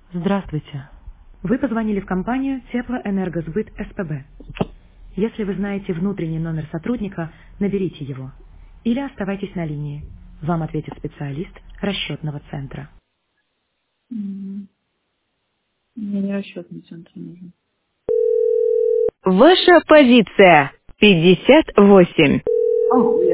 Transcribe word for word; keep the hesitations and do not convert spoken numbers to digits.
Здравствуйте. Вы позвонили в компанию Теплоэнергосбыт СПБ. Если вы знаете внутренний номер сотрудника, наберите его. Или оставайтесь на линии. Вам ответит специалист расчетного центра. Мгм. Мне не расчетный центр нужен. Ваша позиция пятьдесят восемь.